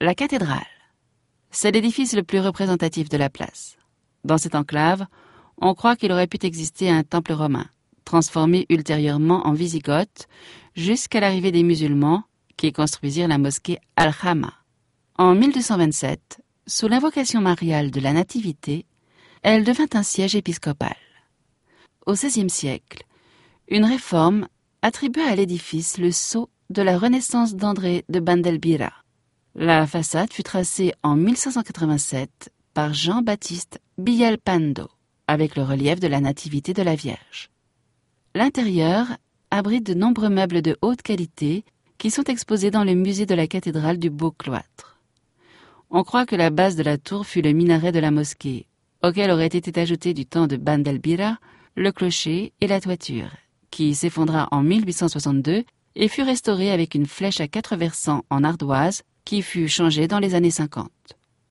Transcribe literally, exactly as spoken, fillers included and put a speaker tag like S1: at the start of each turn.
S1: La cathédrale. C'est l'édifice le plus représentatif de la place. Dans cette enclave, on croit qu'il aurait pu exister un temple romain, transformé ultérieurement en Wisigoth, jusqu'à l'arrivée des musulmans qui construisirent la mosquée Al-Hamma. En mille deux cent vingt-sept, sous l'invocation mariale de la Nativité, elle devint un siège épiscopal. Au seizième siècle, une réforme attribua à l'édifice le sceau de la Renaissance d'André de Bandelbira. La façade fut tracée en mille cinq cent quatre-vingt-sept par Jean-Baptiste Villalpando, avec le relief de la Nativité de la Vierge. L'intérieur abrite de nombreux meubles de haute qualité qui sont exposés dans le musée de la cathédrale du Beau-Cloître. On croit que la base de la tour fut le minaret de la mosquée, auquel aurait été ajouté du temps de Bandelbira le clocher et la toiture, qui s'effondra en mille huit cent soixante-deux et fut restauré avec une flèche à quatre versants en ardoise qui fut changée dans les années cinquante.